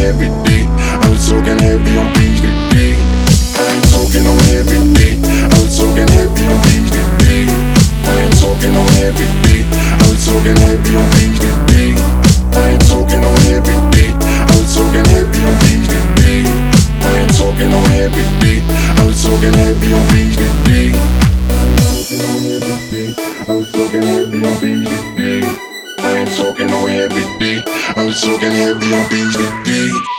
every day. I was talking heavy on beats today. I ain't talking on every day. I was talking heavy on beats today. I ain't talking on every day. I was talking heavy on beats today. I ain't talking on every day. I was talking heavy on beats today. I ain't talking on every day. I was talking heavy on beats today. I was talking heavy on beats today. I ain't talking on every day. I was talking heavy on beats today.